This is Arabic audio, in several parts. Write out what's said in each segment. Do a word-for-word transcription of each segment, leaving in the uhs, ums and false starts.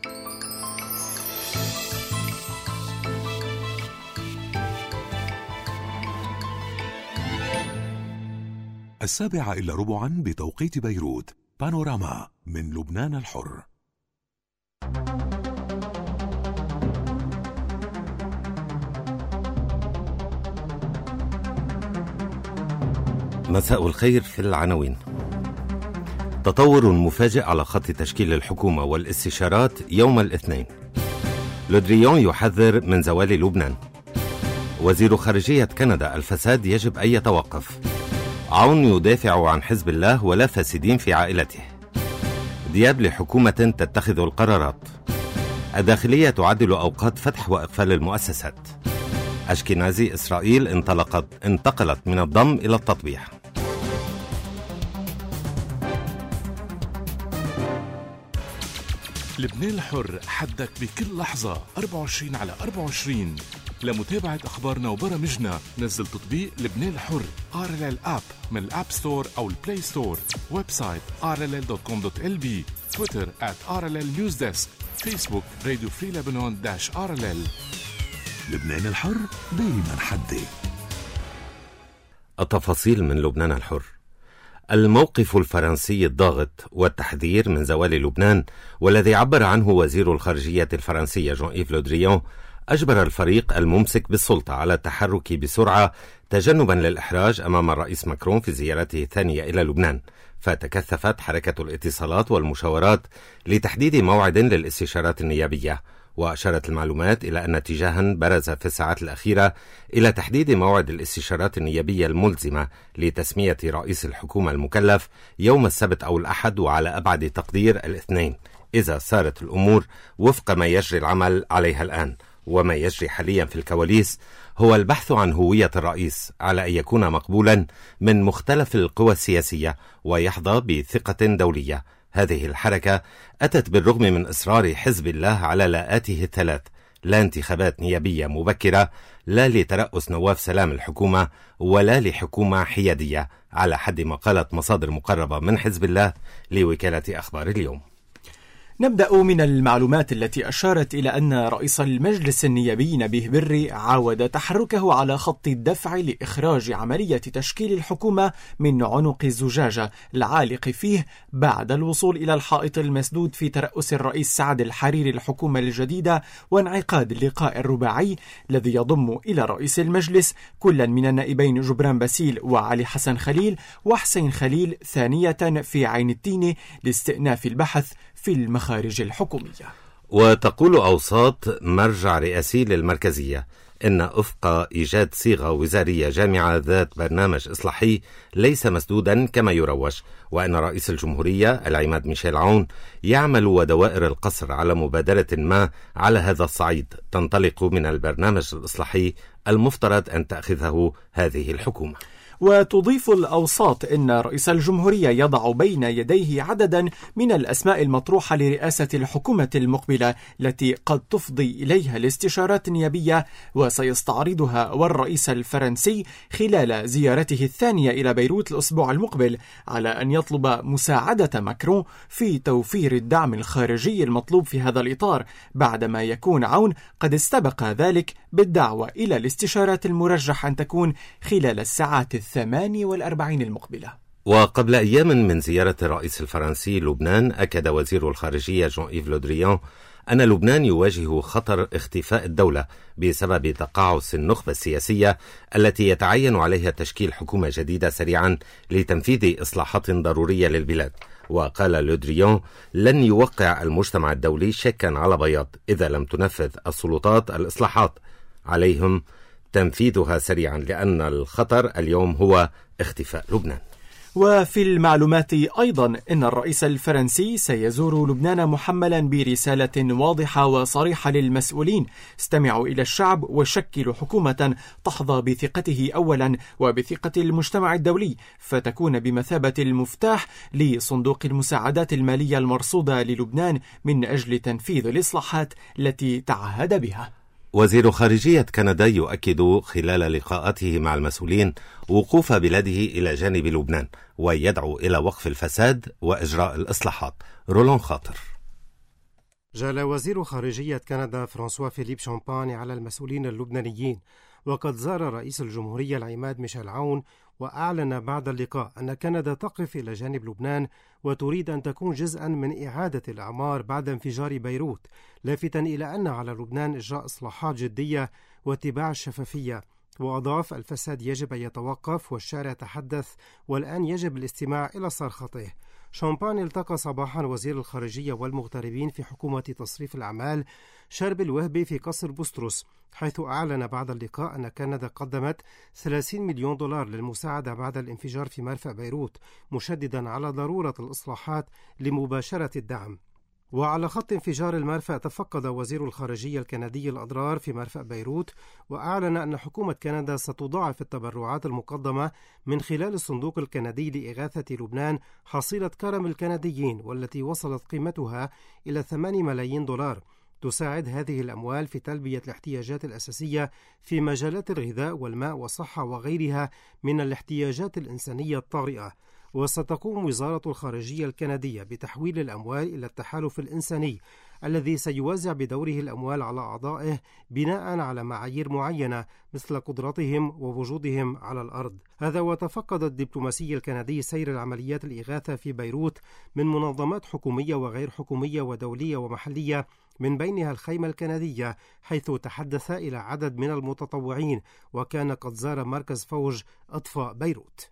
السابعة إلا ربعا بتوقيت بيروت. بانوراما من لبنان الحر. مساء الخير. في العناوين: تطور مفاجئ على خط تشكيل الحكومة والاستشارات يوم الاثنين. لودريون يحذر من زوال لبنان. وزير خارجية كندا: الفساد يجب أن يتوقف. عون يدافع عن حزب الله ولا فاسدين في عائلته. دياب: لحكومة تتخذ القرارات. الداخلية تعدل أوقات فتح وإقفال المؤسسات. أشكنازي: إسرائيل انطلقت انتقلت من الضم إلى التطبيع. لبنان الحر، حدك بكل لحظة أربعة وعشرين على أربعة وعشرين. لمتابعة أخبارنا وبرامجنا نزل تطبيق لبنان الحر آر إل إل آب من الآب ستور أو البلاي ستور. ويب سايت آر إل إل دوت كوم دوت إل بي. تويتر آت آر إل إل نيوز ديسك. فيسبوك راديو فري لبنان داش آر إل إل. لبنان الحر دايما حدي. التفاصيل من لبنان الحر. الموقف الفرنسي الضاغط والتحذير من زوال لبنان، والذي عبر عنه وزير الخارجية الفرنسي جون إيف لودريون، أجبر الفريق الممسك بالسلطة على التحرك بسرعة تجنبا للإحراج أمام الرئيس ماكرون في زيارته الثانية إلى لبنان. فتكثفت حركة الاتصالات والمشاورات لتحديد موعد للاستشارات النيابية. وأشارت المعلومات إلى أن اتجاها برز في الساعات الأخيرة إلى تحديد موعد الاستشارات النيابية الملزمة لتسمية رئيس الحكومة المكلف يوم السبت أو الأحد، وعلى أبعد تقدير الاثنين، إذا صارت الأمور وفق ما يجري العمل عليها الآن. وما يجري حاليا في الكواليس هو البحث عن هوية الرئيس على أن يكون مقبولا من مختلف القوى السياسية ويحظى بثقة دولية. هذه الحركة أتت بالرغم من إصرار حزب الله على لاءاته الثلاث: لا انتخابات نيابية مبكرة، لا لترأس نواف سلام الحكومة، ولا لحكومة حيادية، على حد ما قالت مصادر مقربة من حزب الله لوكالة أخبار اليوم. نبدأ من المعلومات التي أشارت إلى أن رئيس المجلس النيابي نبيه بري عاود تحركه على خط الدفع لإخراج عملية تشكيل الحكومة من عنق الزجاجة العالق فيه بعد الوصول إلى الحائط المسدود في ترأس الرئيس سعد الحريري الحكومة الجديدة، وانعقاد اللقاء الرباعي الذي يضم إلى رئيس المجلس كلا من النائبين جبران باسيل وعلي حسن خليل وحسين خليل ثانية في عين التينة لاستئناف البحث في المخارج الحكومية. وتقول أوساط مرجع رئاسي للمركزية إن أفق إيجاد صيغة وزارية جامعة ذات برنامج إصلاحي ليس مسدودا كما يروج، وأن رئيس الجمهورية العماد ميشيل عون يعمل ودوائر القصر على مبادرة ما على هذا الصعيد تنطلق من البرنامج الإصلاحي المفترض أن تأخذه هذه الحكومة. وتضيف الأوساط إن رئيس الجمهورية يضع بين يديه عددا من الأسماء المطروحة لرئاسة الحكومة المقبلة التي قد تفضي إليها الاستشارات النيابية، وسيستعرضها والرئيس الفرنسي خلال زيارته الثانية إلى بيروت الأسبوع المقبل، على أن يطلب مساعدة ماكرون في توفير الدعم الخارجي المطلوب في هذا الإطار، بعدما يكون عون قد استبق ذلك بالدعوة إلى الاستشارات المرجح أن تكون خلال الساعات الثماني والأربعين المقبلة. وقبل أيام من زيارة الرئيس الفرنسي لبنان، أكد وزير الخارجية جون إيف لودريون أن لبنان يواجه خطر اختفاء الدولة بسبب تقاعس النخبة السياسية التي يتعين عليها تشكيل حكومة جديدة سريعا لتنفيذ إصلاحات ضرورية للبلاد. وقال لودريون: لن يوقع المجتمع الدولي شكا على بياض إذا لم تنفذ السلطات الإصلاحات، عليهم تنفيذها سريعا، لأن الخطر اليوم هو اختفاء لبنان. وفي المعلومات أيضا أن الرئيس الفرنسي سيزور لبنان محملا برسالة واضحة وصريحة للمسؤولين: استمعوا إلى الشعب وشكلوا حكومة تحظى بثقته أولا وبثقة المجتمع الدولي، فتكون بمثابة المفتاح لصندوق المساعدات المالية المرصودة للبنان من أجل تنفيذ الإصلاحات التي تعهد بها. وزير خارجية كندا يؤكد خلال لقاءاته مع المسؤولين وقوف بلاده إلى جانب لبنان، ويدعو إلى وقف الفساد وإجراء الإصلاحات. رولون خاطر. جال وزير خارجية كندا فرانسوا فيليب شامبان على المسؤولين اللبنانيين، وقد زار رئيس الجمهورية العماد ميشيل عون وأعلن بعد اللقاء أن كندا تقف إلى جانب لبنان وتريد أن تكون جزءا من إعادة الأعمار بعد انفجار بيروت، لافتا إلى أن على لبنان إجراء إصلاحات جدية واتباع الشفافية. وأضاف: الفساد يجب أن يتوقف والشارع تحدث والآن يجب الاستماع إلى صرخته. شامبان التقى صباحا وزير الخارجية والمغتربين في حكومة تصريف الأعمال شرب الوهبي في قصر بوستروس، حيث أعلن بعد اللقاء أن كندا قدمت ثلاثين مليون دولار للمساعدة بعد الانفجار في مرفأ بيروت، مشددا على ضرورة الإصلاحات لمباشرة الدعم. وعلى خط انفجار المرفأ تفقد وزير الخارجية الكندي الأضرار في مرفأ بيروت، وأعلن أن حكومة كندا ستضاعف التبرعات المقدمة من خلال الصندوق الكندي لإغاثة لبنان حصيلة كرم الكنديين، والتي وصلت قيمتها إلى ثمانية ملايين دولار. تساعد هذه الأموال في تلبية الاحتياجات الأساسية في مجالات الغذاء والماء والصحة وغيرها من الاحتياجات الإنسانية الطارئة. وستقوم وزارة الخارجية الكندية بتحويل الأموال إلى التحالف الإنساني الذي سيوزع بدوره الأموال على أعضائه بناء على معايير معينة مثل قدرتهم ووجودهم على الأرض. هذا وتفقد الدبلوماسي الكندي سير العمليات الإغاثة في بيروت من منظمات حكومية وغير حكومية ودولية ومحلية، من بينها الخيمة الكندية، حيث تحدث إلى عدد من المتطوعين، وكان قد زار مركز فوج إطفاء بيروت.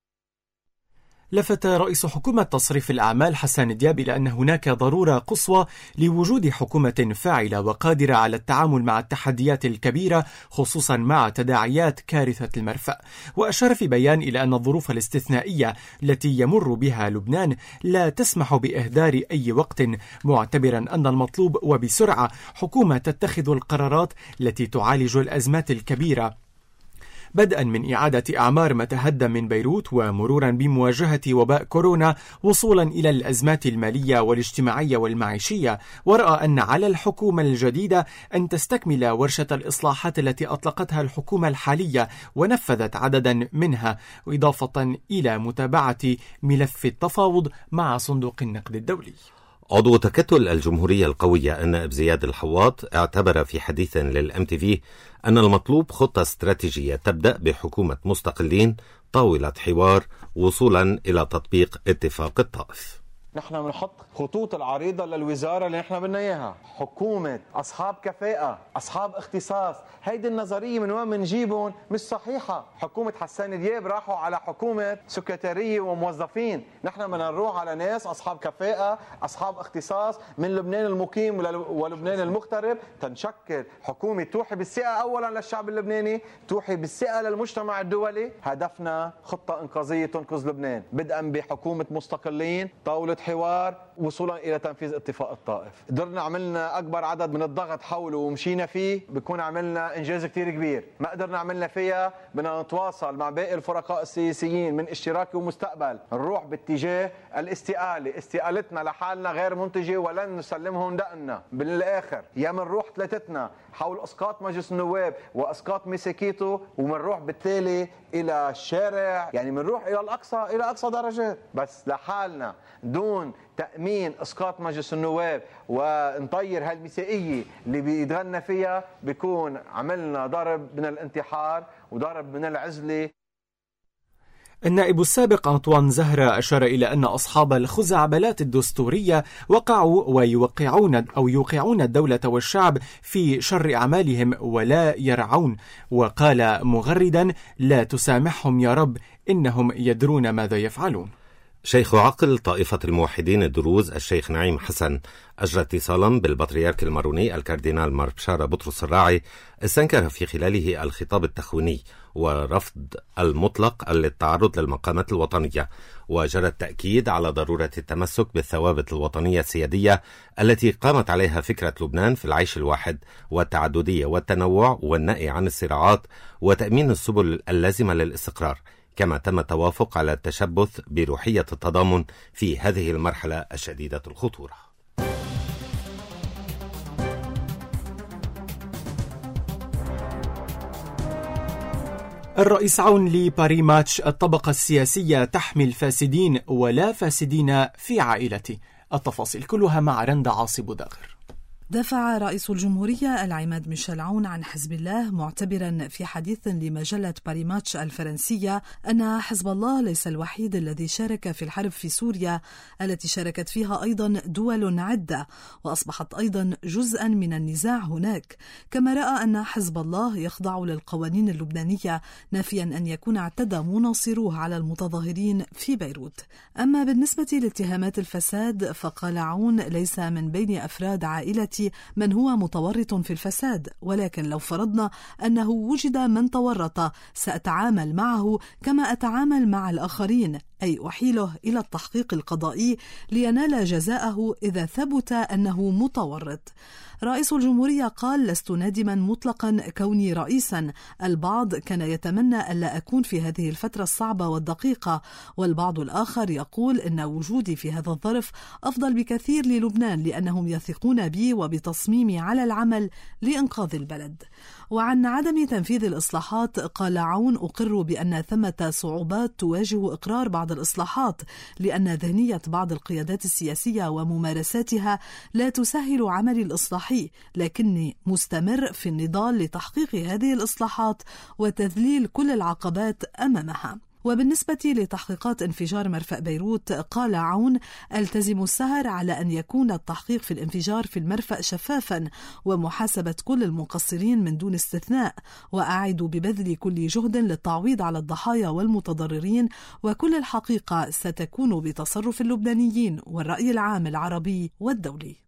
لفت رئيس حكومة تصريف الأعمال حسان دياب إلى أن هناك ضرورة قصوى لوجود حكومة فاعلة وقادرة على التعامل مع التحديات الكبيرة، خصوصا مع تداعيات كارثة المرفأ. وأشار في بيان إلى أن الظروف الاستثنائية التي يمر بها لبنان لا تسمح بإهدار أي وقت، معتبرا أن المطلوب وبسرعة حكومة تتخذ القرارات التي تعالج الأزمات الكبيرة، بدءا من إعادة أعمار ما تهدم من بيروت، ومرورا بمواجهة وباء كورونا، وصولا إلى الأزمات المالية والاجتماعية والمعيشية. ورأى أن على الحكومة الجديدة أن تستكمل ورشة الإصلاحات التي أطلقتها الحكومة الحالية ونفذت عددا منها، إضافة إلى متابعة ملف التفاوض مع صندوق النقد الدولي. عضو تكتل الجمهورية القوية النائب زياد الحواط اعتبر في حديث للام تي في أن المطلوب خطة استراتيجية تبدأ بحكومة مستقلين طاولة حوار وصولا إلى تطبيق اتفاق الطائف. نحن بنحط خطوط العريضة للوزارة اللي نحن بدنا إياها، حكومة أصحاب كفاءة، أصحاب اختصاص. هيدي النظرية من وين بنجيبهم مش صحيحة. حكومة حسان دياب راحوا على حكومة سكرتارية وموظفين، نحن بدنا نروح على ناس أصحاب كفاءة، أصحاب اختصاص من لبنان المقيم ولبنان المغترب، تنشكل حكومة توحي بالثقة أولا للشعب اللبناني، توحي بالثقة للمجتمع الدولي. هدفنا خطة إنقاذية تنقذ لبنان، بدءا بحكومة مستقلين، طاولة حوار، وصولا الى تنفيذ اتفاق الطائف. قدرنا عملنا اكبر عدد من الضغط حوله ومشينا فيه، بكون عملنا انجاز كتير كبير. ما قدرنا عملنا فيها، بدنا نتواصل مع باقي الفرقاء السياسيين من اشتراكي ومستقبل، نروح باتجاه الاستقاله. استقالتنا لحالنا غير منتجه ولن نسلمهم دقنا. بالاخر يا منروح ثلاثتنا حول اسقاط مجلس النواب واسقاط مساكيته، ومنروح بالتالي الى الشارع، يعني منروح الى الاقصى الى اقصى درجات، بس لحالنا دون تأمين إسقاط مجلس النواب ونطير هالمسائية اللي بيتغنى فيها، بيكون عملنا ضرب من الانتحار وضرب من العزلة. النائب السابق أنطوان زهرة أشار إلى أن أصحاب الخزعبلات الدستورية وقعوا ويوقعون أو يوقعون الدولة والشعب في شر أعمالهم ولا يرعون، وقال مغردا: لا تسامحهم يا رب، إنهم يدرون ماذا يفعلون. شيخ عقل طائفة الموحدين الدروز الشيخ نعيم حسن أجرى اتصالا بالبطريرك الماروني الكاردينال مار بشارة بطرس الراعي، استنكر في خلاله الخطاب التخويني ورفض المطلق للتعرض للمقامات الوطنية، وجرى التأكيد على ضرورة التمسك بالثوابت الوطنية السيادية التي قامت عليها فكرة لبنان في العيش الواحد والتعددية والتنوع والنأي عن الصراعات وتأمين السبل اللازمة للاستقرار، كما تم التوافق على التشبث بروحية التضامن في هذه المرحلة الشديدة الخطورة. الرئيس عون لباري ماتش: الطبقة السياسية تحمي الفاسدين ولا فاسدين في عائلتي. التفاصيل كلها مع رندا عاصي بوداغر. دافع رئيس الجمهورية العماد ميشيل عون عن حزب الله، معتبرا في حديث لمجلة باريماتش الفرنسية أن حزب الله ليس الوحيد الذي شارك في الحرب في سوريا التي شاركت فيها أيضا دول عدة وأصبحت أيضا جزءا من النزاع هناك، كما رأى أن حزب الله يخضع للقوانين اللبنانية، نافيا أن يكون اعتدى مناصروه على المتظاهرين في بيروت. أما بالنسبة لاتهامات الفساد فقال عون: ليس من بين أفراد عائلة من هو متورط في الفساد، ولكن لو فرضنا أنه وجد من تورط سأتعامل معه كما أتعامل مع الآخرين، أي أحيله إلى التحقيق القضائي لينال جزاءه إذا ثبت أنه متورط. رئيس الجمهورية قال: لست نادما مطلقا كوني رئيسا، البعض كان يتمنى ألا أكون في هذه الفترة الصعبة والدقيقة، والبعض الآخر يقول إن وجودي في هذا الظرف أفضل بكثير للبنان لأنهم يثقون بي وبتصميمي على العمل لإنقاذ البلد. وعن عدم تنفيذ الإصلاحات قال عون: أقر بأن ثمة صعوبات تواجه إقرار بعض الإصلاحات، لأن ذهنية بعض القيادات السياسية وممارساتها لا تسهل عمل الإصلاحي، لكني مستمر في النضال لتحقيق هذه الإصلاحات وتذليل كل العقبات أمامها. وبالنسبة لتحقيقات انفجار مرفأ بيروت قال عون: ألتزم السهر على أن يكون التحقيق في الانفجار في المرفأ شفافا ومحاسبة كل المقصرين من دون استثناء، وأعد ببذل كل جهد للتعويض على الضحايا والمتضررين، وكل الحقيقة ستكون بتصرف اللبنانيين والرأي العام العربي والدولي.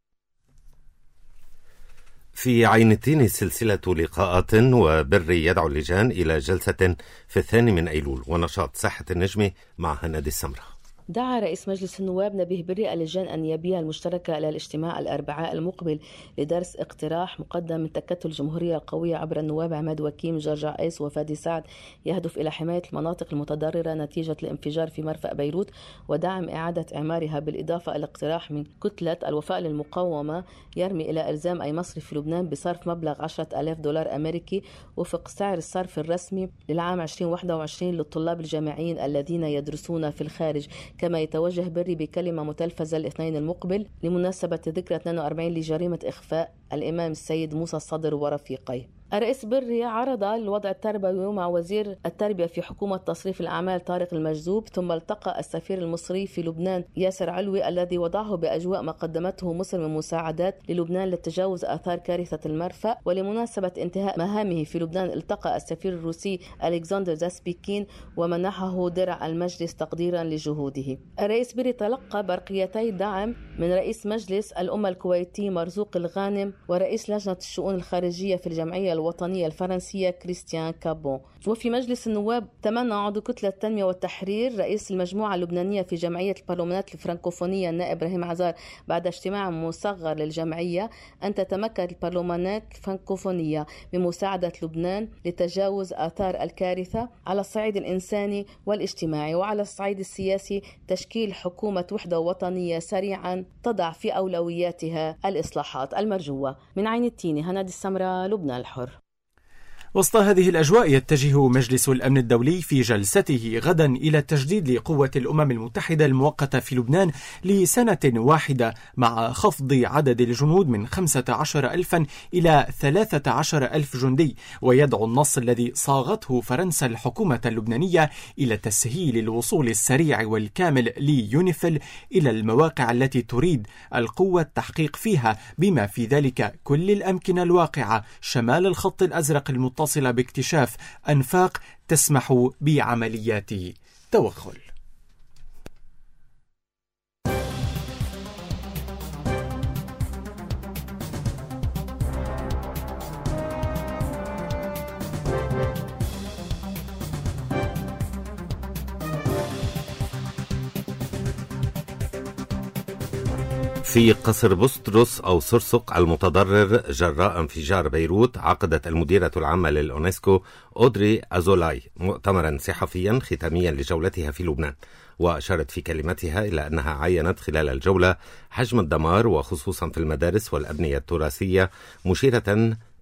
في عين التين سلسلة لقاءات وبر يدعو اللجان إلى جلسة في الثاني من أيلول ونشاط ساحة النجمة مع هنادي السمرة. دعا رئيس مجلس النواب نبيه بري اللجان النيابية المشتركة إلى الاجتماع الأربعاء المقبل لدرس اقتراح مقدم من تكتل الجمهورية القوية عبر النواب عماد وكيم، جورج عيس وفادي سعد، يهدف إلى حماية المناطق المتضررة نتيجة الانفجار في مرفأ بيروت ودعم إعادة إعمارها، بالإضافة إلى اقتراح من كتلة الوفاء للمقاومة يرمي إلى إلزام أي مصرف في لبنان بصرف مبلغ عشرة آلاف دولار أمريكي وفق سعر الصرف الرسمي للعام ألفين وواحد وعشرين للطلاب الجامعيين الذين يدرسون في الخارج. كما يتوجه بري بكلمة متلفزة الاثنين المقبل لمناسبة ذكرى اثنين وأربعين لجريمة إخفاء الإمام السيد موسى الصدر ورفيقيه. الرئيس بري عرض الوضع التربوي مع وزير التربية في حكومة تصريف الأعمال طارق المجذوب، ثم التقى السفير المصري في لبنان ياسر علوي الذي وضعه بأجواء ما قدمته مصر من مساعدات للبنان لتجاوز آثار كارثة المرفأ. ولمناسبة انتهاء مهامه في لبنان التقى السفير الروسي ألكسندر زاسبيكين ومنحه درع المجلس تقديرا لجهوده. الرئيس بري تلقى برقيتي دعم من رئيس مجلس الأمة الكويتي مرزوق الغانم ورئيس لجنة الشؤون الخارجية في الجمعية الوطنية الفرنسية كريستيان كابون. وفي مجلس النواب تمنى عضو كتلة التنمية والتحرير رئيس المجموعة اللبنانية في جمعية البرلمانات الفرنكوفونية النائب إبراهيم عزار بعد اجتماع مصغر للجمعية أن تتمكن البرلمانات الفرنكوفونية بمساعدة لبنان لتجاوز آثار الكارثة على الصعيد الإنساني والاجتماعي، وعلى الصعيد السياسي تشكيل حكومة وحدة وطنية سريعا تضع في أولوياتها الإصلاحات المرجوة. من عين التين هنادي السمرة، لبنان الحر. وسط هذه الأجواء يتجه مجلس الأمن الدولي في جلسته غدا إلى التجديد لقوة الأمم المتحدة المؤقتة في لبنان لسنة واحدة مع خفض عدد الجنود من خمسة عشر ألفا إلى ثلاثة عشر ألف جندي، ويدعو النص الذي صاغته فرنسا الحكومة اللبنانية إلى تسهيل الوصول السريع والكامل ليونيفيل إلى المواقع التي تريد القوة التحقيق فيها، بما في ذلك كل الأمكنة الواقعة شمال الخط الأزرق المتصلة باكتشاف أنفاق تسمح بعمليات توغل. في قصر بطرس أو صرصق المتضرر جراء انفجار بيروت، عقدت المديرة العامة للأونسكو أودري أزولاي مؤتمرا صحفيا ختاميا لجولتها في لبنان، وأشارت في كلمتها إلى أنها عينت خلال الجولة حجم الدمار وخصوصا في المدارس والأبنية التراثية، مشيرة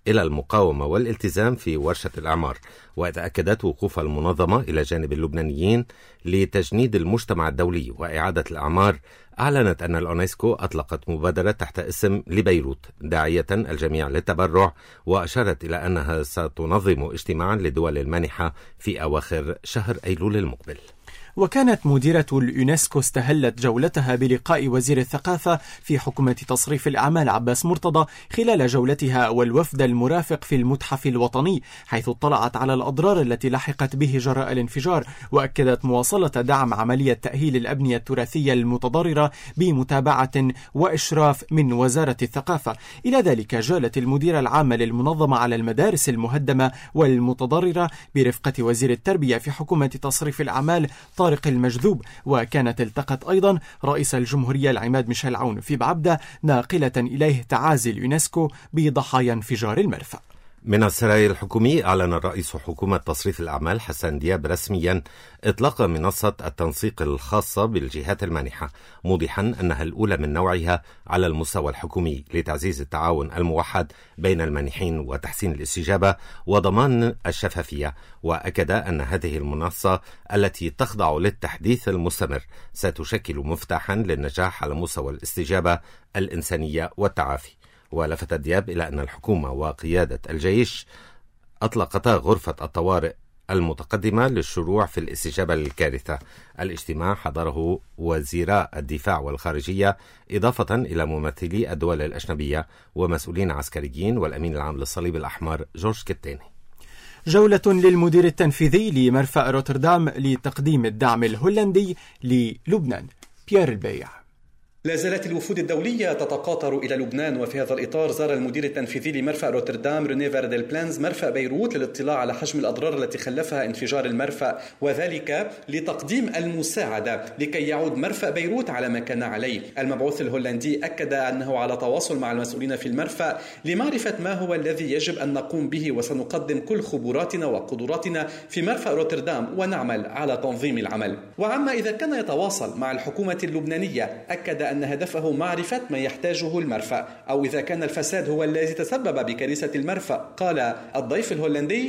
إلى المقاومة والالتزام في ورشة الإعمار. وتأكدت وقوف المنظمة إلى جانب اللبنانيين لتجنيد المجتمع الدولي وإعادة الأعمار. أعلنت أن اليونسكو أطلقت مبادرة تحت اسم لبيروت داعية الجميع للتبرع، وأشارت إلى أنها ستنظم اجتماعا لدول المانحة في أواخر شهر أيلول المقبل. وكانت مديرة اليونسكو استهلت جولتها بلقاء وزير الثقافة في حكومة تصريف الأعمال عباس مرتضى خلال جولتها والوفد المرافق في المتحف الوطني، حيث اطلعت على الأضرار التي لحقت به جراء الانفجار، وأكدت مواصلة دعم عملية تأهيل الأبنية التراثية المتضررة بمتابعة وإشراف من وزارة الثقافة. إلى ذلك جالت المديرة العامة للمنظمة على المدارس المهدمة والمتضررة برفقة وزير التربية في حكومة تصريف الأعمال طارق المجذوب، وكانت التقت أيضا رئيس الجمهورية العماد ميشيل عون في بعبدة ناقلة إليه تعازي اليونسكو بضحايا انفجار المرفأ. من السرايا الحكومي أعلن رئيس حكومة تصريف الأعمال حسان دياب رسميا إطلاق منصة التنسيق الخاصة بالجهات المانحة، موضحا أنها الأولى من نوعها على المستوى الحكومي لتعزيز التعاون الموحد بين المانحين وتحسين الاستجابة وضمان الشفافية. وأكد أن هذه المنصة التي تخضع للتحديث المستمر ستشكل مفتاحا للنجاح على مستوى الاستجابة الإنسانية والتعافي. ولفت دياب إلى أن الحكومة وقيادة الجيش أطلقتا غرفة الطوارئ المتقدمة للشروع في الاستجابة للكارثة. الاجتماع حضره وزيراء الدفاع والخارجية إضافة إلى ممثلي الدول الأجنبية ومسؤولين عسكريين والأمين العام للصليب الأحمر جورج كتاني. جولة للمدير التنفيذي لمرفأ روتردام لتقديم الدعم الهولندي للبنان بيير البيع. لا زالت الوفود الدولية تتقاطر إلى لبنان، وفي هذا الإطار زار المدير التنفيذي لمرفأ روتردام ريني فارديل بلانز مرفأ بيروت للاطلاع على حجم الأضرار التي خلفها انفجار المرفأ، وذلك لتقديم المساعدة لكي يعود مرفأ بيروت على ما كان عليه. المبعوث الهولندي أكد أنه على تواصل مع المسؤولين في المرفأ لمعرفة ما هو الذي يجب أن نقوم به، وسنقدم كل خبراتنا وقدراتنا في مرفأ روتردام ونعمل على تنظيم العمل. وعما إذا كان يتواصل مع الحكومة اللبنانية، أكد أن هدفه معرفة ما يحتاجه المرفأ، أو إذا كان الفساد هو الذي تسبب بكارثة المرفأ. قال الضيف الهولندي: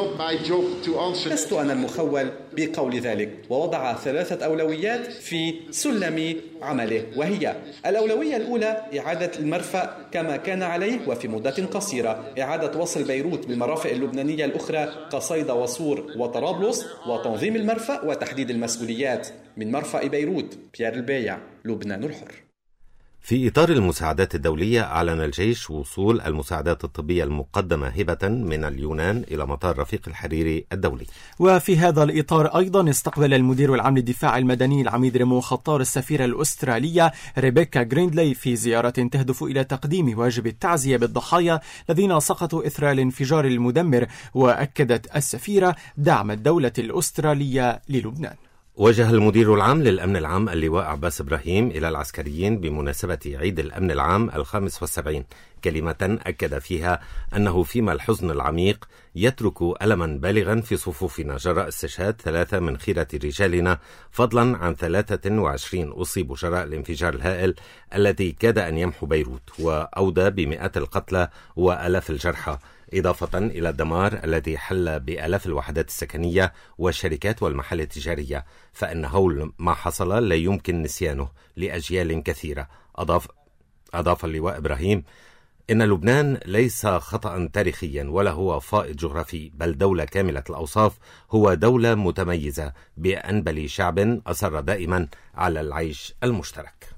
لست أنا المخول بقول ذلك، ووضع ثلاثة أولويات في سلم عمله، وهي الأولوية الأولى إعادة المرفأ كما كان عليه وفي مدة قصيرة، إعادة وصل بيروت بالمرافق اللبنانية الأخرى كصيدا وصور وطرابلس، وتنظيم المرفأ وتحديد المسؤوليات. من مرفأ بيروت بيير البيع، لبنان الحر. في إطار المساعدات الدولية أعلن الجيش وصول المساعدات الطبية المقدمة هبة من اليونان إلى مطار رفيق الحريري الدولي. وفي هذا الإطار أيضا استقبل المدير العام للدفاع المدني العميد ريمو خطار السفيرة الأسترالية ريبيكا جريندلي في زيارة تهدف إلى تقديم واجب التعزية بالضحايا الذين سقطوا إثر الانفجار المدمر. وأكدت السفيرة دعم الدولة الأسترالية للبنان. وجه المدير العام للأمن العام اللواء عباس إبراهيم إلى العسكريين بمناسبة عيد الأمن العام الخامس والسبعين كلمة أكد فيها أنه فيما الحزن العميق يترك ألما بالغا في صفوفنا جراء استشهاد ثلاثة من خيرة رجالنا، فضلا عن ثلاثة وعشرين أصيبوا جراء الانفجار الهائل الذي كاد أن يمحو بيروت وأودى بمئات القتلى وآلاف الجرحى، إضافة إلى الدمار الذي حل بآلاف الوحدات السكنية والشركات والمحال التجارية، فإن هول ما حصل لا يمكن نسيانه لأجيال كثيرة. أضاف, أضاف اللواء إبراهيم إن لبنان ليس خطأ تاريخيا ولا هو فائض جغرافي، بل دولة كاملة الأوصاف، هو دولة متميزة بأنبل شعب أصر دائما على العيش المشترك.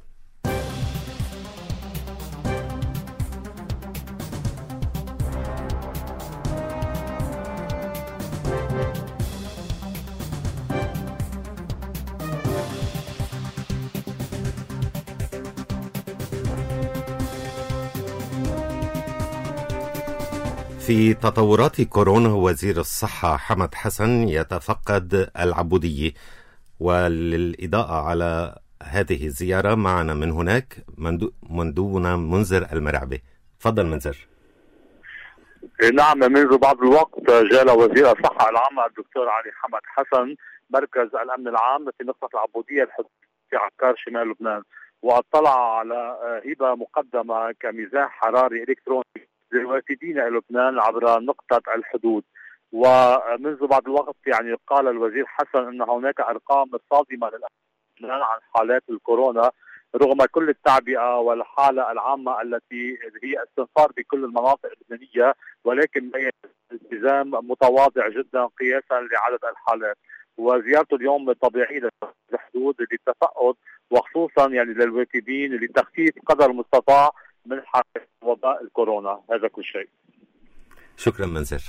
في تطورات كورونا، وزير الصحة حمد حسن يتفقد العبودية، وللإضاءة على هذه الزيارة معنا من هناك مندوبنا منذر المرعبي. تفضل منذر. نعم، منذ بعض الوقت جال وزير الصحة العامة الدكتور علي حمد حسن مركز الأمن العام في نقطة العبودية في عكار شمال لبنان، واطلع على هبة مقدمة كميزان حراري إلكتروني للوافدين إلى لبنان عبر نقطة الحدود. ومنذ بعض الوقت يعني قال الوزير حسن أن هناك أرقام صادمة للبنان عن حالات الكورونا رغم كل التعبئة والحالة العامة التي هي استنفار بكل المناطق اللبنانية، ولكن التزام متواضع جدا قياسا لعدد الحالات. وزيارته اليوم طبيعية للحدود للتفقد وخصوصا يعني للوافدين لتخفيف قدر المستطاع من حالة وباء الكورونا. هذا كل شيء. شكرا منزل.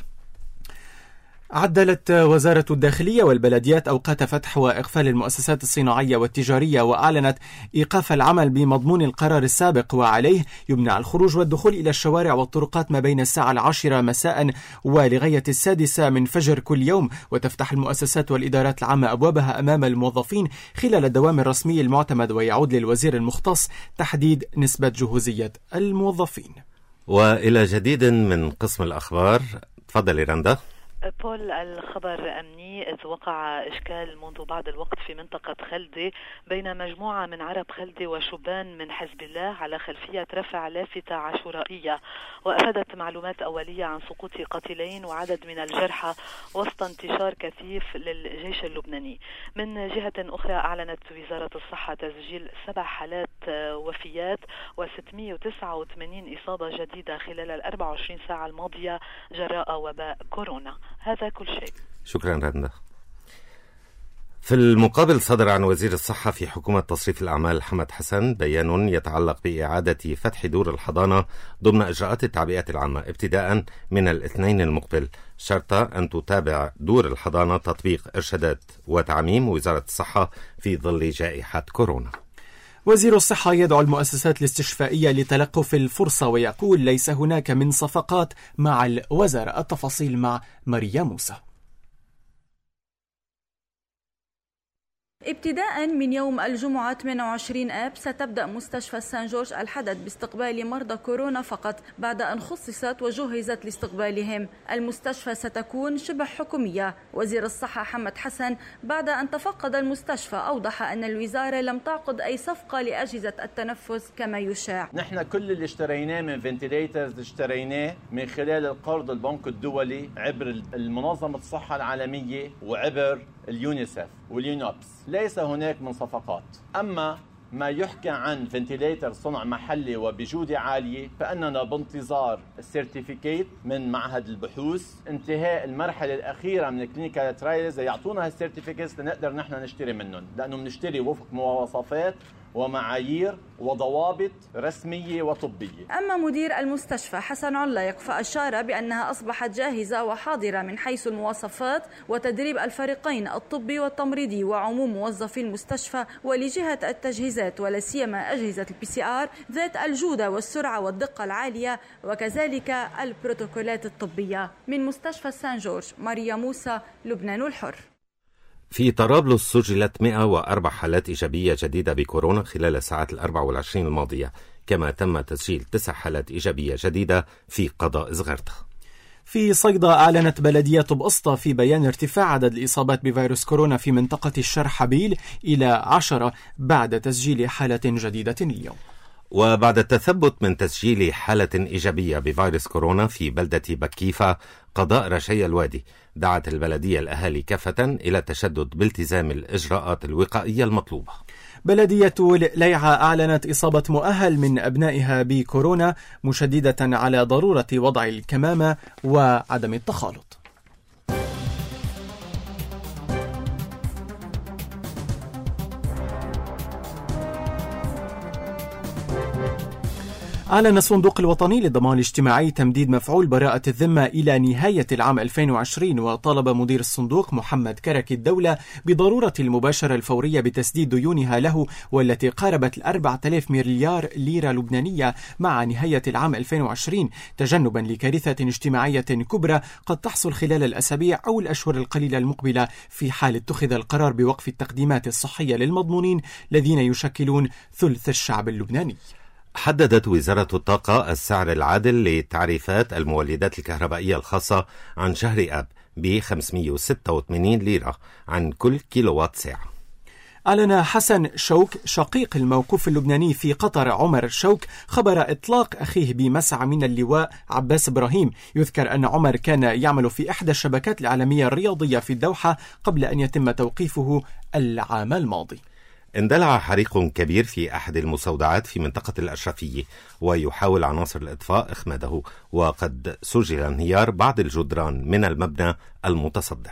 عدلت وزارة الداخلية والبلديات أوقات فتح وإقفال المؤسسات الصناعية والتجارية، وأعلنت إيقاف العمل بمضمون القرار السابق، وعليه يمنع الخروج والدخول إلى الشوارع والطرقات ما بين الساعة العاشرة مساء ولغاية السادسة من فجر كل يوم. وتفتح المؤسسات والإدارات العامة أبوابها أمام الموظفين خلال الدوام الرسمي المعتمد، ويعود للوزير المختص تحديد نسبة جهوزية الموظفين. وإلى جديد من قسم الأخبار، تفضلي رندا. بول، الخبر أمني، إذ وقع إشكال منذ بعض الوقت في منطقة خلدي بين مجموعة من عرب خلدي وشبان من حزب الله على خلفية رفع لافتة عشوائية، وأفادت معلومات أولية عن سقوط قتيلين وعدد من الجرحى وسط انتشار كثيف للجيش اللبناني. من جهة أخرى أعلنت وزارة الصحة تسجيل سبع حالات وفيات وستمائة وتسعة وثمانين إصابة جديدة خلال الأربع وعشرين ساعة الماضية جراء وباء كورونا. هذا كل شيء. شكرا رندا. في المقابل صدر عن وزير الصحة في حكومة تصريف الأعمال حمد حسن بيان يتعلق بإعادة فتح دور الحضانة ضمن إجراءات التعبئة العامة ابتداء من الاثنين المقبل، شرط أن تتابع دور الحضانة تطبيق إرشادات وتعميم وزارة الصحة في ظل جائحة كورونا. وزير الصحة يدعو المؤسسات الاستشفائية لتلقف الفرصة، ويقول ليس هناك من صفقات مع الوزارة. التفاصيل مع ماريا موسى. ابتداء من يوم الجمعة ثمانية وعشرين آب ستبدأ مستشفى سان جورج الحدث باستقبال مرضى كورونا فقط بعد أن خصصت وجهزت لاستقبالهم. المستشفى ستكون شبه حكومية. وزير الصحة حمد حسن بعد أن تفقد المستشفى أوضح أن الوزارة لم تعقد أي صفقة لأجهزة التنفس كما يشاع. نحن كل اللي اشتريناه من فنتيليترز اشتريناه من خلال القرض البنك الدولي عبر المنظمة الصحة العالمية وعبر اليونيسف واليونوبس. ليس هناك من صفقات. أما ما يحكى عن فنتيليتر صنع محلي وبجودة عالية فإننا بانتظار السيرتيفيكيت من معهد البحوث، انتهاء المرحلة الأخيرة من الكلينيكال ترايلز يعطونا هالسيرتيفيكيتس لنقدر نحن نشتري منهم، لأنه بنشتري وفق مواصفات ومعايير وضوابط رسمية وطبية. أما مدير المستشفى حسن علايق فأشار بأنها أصبحت جاهزة وحاضرة من حيث المواصفات وتدريب الفريقين الطبي والتمريضي وعموم موظفي المستشفى ولجهة التجهيزات ولا سيما أجهزة البي سي آر ذات الجودة والسرعة والدقة العالية وكذلك البروتوكولات الطبية. من مستشفى سان جورج، ماريا موسى، لبنان الحر. في طرابلس سجلت مئة وأربع حالات إيجابية جديدة بكورونا خلال الساعات الأربع والعشرين الماضية، كما تم تسجيل تسع حالات إيجابية جديدة في قضاء زغرتة. في صيدا أعلنت بلدية بقسطة في بيان ارتفاع عدد الإصابات بفيروس كورونا في منطقة الشرحبيل إلى عشرة بعد تسجيل حالة جديدة اليوم. وبعد التثبت من تسجيل حالة إيجابية بفيروس كورونا في بلدة بكيفة قضاء رشي الوادي، دعت البلدية الأهالي كافة إلى التشدد بالتزام الإجراءات الوقائية المطلوبة. بلدية ليعة أعلنت إصابة مؤهل من أبنائها بكورونا، مشددة على ضرورة وضع الكمامة وعدم التخالط. أعلن الصندوق الوطني للضمان الاجتماعي تمديد مفعول براءة الذمة إلى نهاية العام ألفين وعشرين، وطالب مدير الصندوق محمد كرك الدولة بضرورة المباشرة الفورية بتسديد ديونها له والتي قاربت الأربعة آلاف مليار ليرة لبنانية مع نهاية العام ألفين وعشرين، تجنبا لكارثة اجتماعية كبرى قد تحصل خلال الأسابيع أو الأشهر القليلة المقبلة في حال اتخذ القرار بوقف التقديمات الصحية للمضمونين الذين يشكلون ثلث الشعب اللبناني. حددت وزارة الطاقة السعر العادل لتعريفات المولدات الكهربائية الخاصة عن شهر آب ب خمسمائة وستة وثمانين ليرة عن كل كيلووات ساعة. أعلن حسن شوك شقيق الموقوف اللبناني في قطر عمر شوك خبر إطلاق أخيه بمسعى من اللواء عباس إبراهيم. يذكر أن عمر كان يعمل في إحدى الشبكات العالمية الرياضية في الدوحة قبل أن يتم توقيفه العام الماضي. اندلع حريق كبير في أحد المستودعات في منطقة الأشرفية، ويحاول عناصر الإطفاء إخماده، وقد سجل انهيار بعض الجدران من المبنى المتصدع.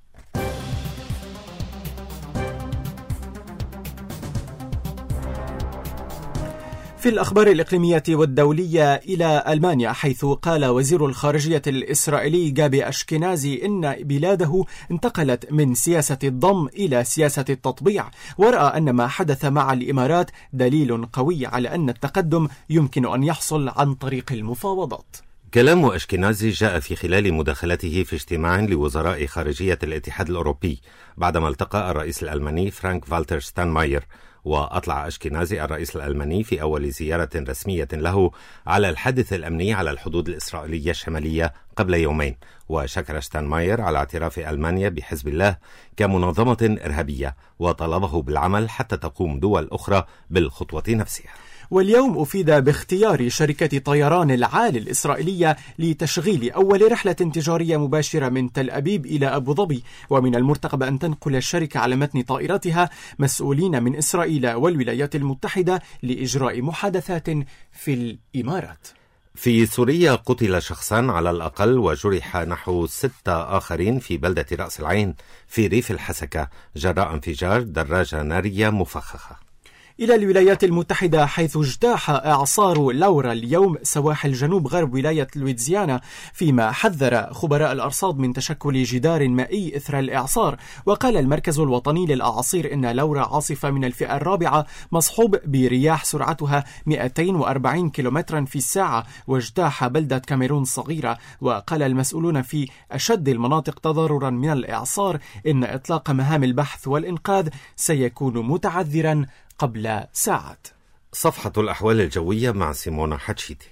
في الأخبار الإقليمية والدولية إلى ألمانيا، حيث قال وزير الخارجية الإسرائيلي جابي أشكنازي إن بلاده انتقلت من سياسة الضم إلى سياسة التطبيع، ورأى أن ما حدث مع الإمارات دليل قوي على أن التقدم يمكن أن يحصل عن طريق المفاوضات. كلام أشكنازي جاء في خلال مداخلته في اجتماع لوزراء خارجية الاتحاد الأوروبي بعدما التقى الرئيس الألماني فرانك فالتر شتاينماير. وأطلع أشكنازي الرئيس الألماني في أول زيارة رسمية له على الحادث الأمني على الحدود الإسرائيلية الشمالية قبل يومين، وشكر شتاينماير على اعتراف ألمانيا بحزب الله كمنظمة إرهابية، وطلبه بالعمل حتى تقوم دول أخرى بالخطوة نفسها. واليوم أفيد باختيار شركة طيران العال الإسرائيلية لتشغيل أول رحلة تجارية مباشرة من تل أبيب إلى أبو ظبي، ومن المرتقب أن تنقل الشركة على متن طائرتها مسؤولين من إسرائيل والولايات المتحدة لإجراء محادثات في الإمارات. في سوريا قتل شخصان على الأقل وجرح نحو ستة آخرين في بلدة رأس العين في ريف الحسكة جراء انفجار دراجة نارية مفخخة. إلى الولايات المتحدة، حيث اجتاح إعصار لورا اليوم سواحل جنوب غرب ولاية لويزيانا، فيما حذر خبراء الأرصاد من تشكل جدار مائي إثر الإعصار. وقال المركز الوطني للأعاصير إن لورا عاصفة من الفئة الرابعة مصحوب برياح سرعتها مئتين وأربعين كيلومترا في الساعة، واجتاح بلدة كاميرون الصغيرة. وقال المسؤولون في أشد المناطق تضررا من الإعصار إن إطلاق مهام البحث والإنقاذ سيكون متعذرا قبل ساعات. صفحة الأحوال الجوية مع سيمونا حتشيتي.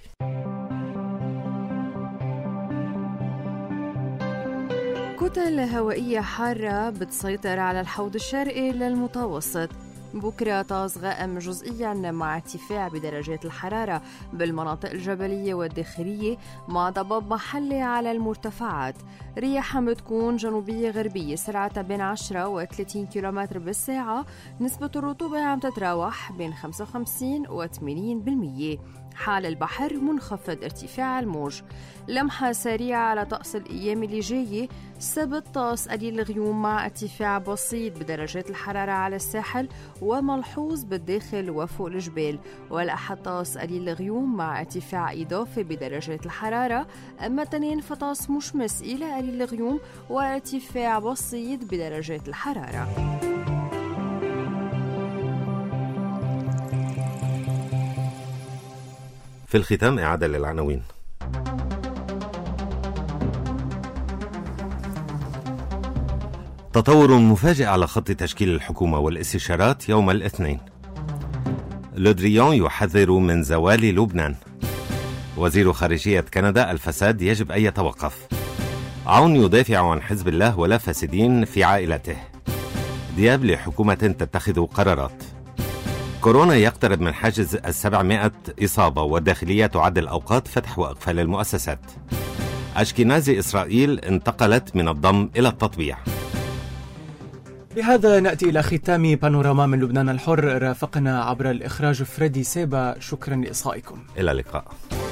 كتل هوائية حارة بتسيطر على الحوض الشرقي للمتوسط. بكرة طاس غائم جزئيا مع ارتفاع بدرجات الحرارة بالمناطق الجبلية والداخلية مع ضباب محلي على المرتفعات. رياح بتكون جنوبية غربية سرعتها بين عشرة و ثلاثين كيلومتر بالساعة. نسبة الرطوبة عم تتراوح بين خمسة وخمسين و ثمانين بالمية. حال البحر منخفض ارتفاع الموج. لمحة سريعة على طقس الأيام اللي جاية. السبت طقس قليل الغيوم مع ارتفاع بسيط بدرجات الحرارة على الساحل وملحوظ بالداخل وفوق الجبال. والأحد طقس قليل الغيوم مع ارتفاع إضافي بدرجات الحرارة. أما الاثنين فطقس مشمس إلى قليل الغيوم وارتفاع بسيط بدرجات الحرارة. في الختام إعادة للعناوين. تطور مفاجئ على خط تشكيل الحكومة والاستشارات يوم الاثنين. لودريون يحذر من زوال لبنان. وزير خارجية كندا: الفساد يجب أن يتوقف. عون يدافع عن حزب الله ولا فاسدين في عائلته. دياب: لحكومة تتخذ قرارات. كورونا يقترب من حاجز السبعمائة إصابة، والداخلية تعدل أوقات فتح وإقفال المؤسسات. أشكنازي: إسرائيل انتقلت من الضم إلى التطبيع. بهذا نأتي إلى ختام بانوراما من لبنان الحر. رافقنا عبر الإخراج فريدي سيبا. شكرا لإصغائكم. إلى اللقاء.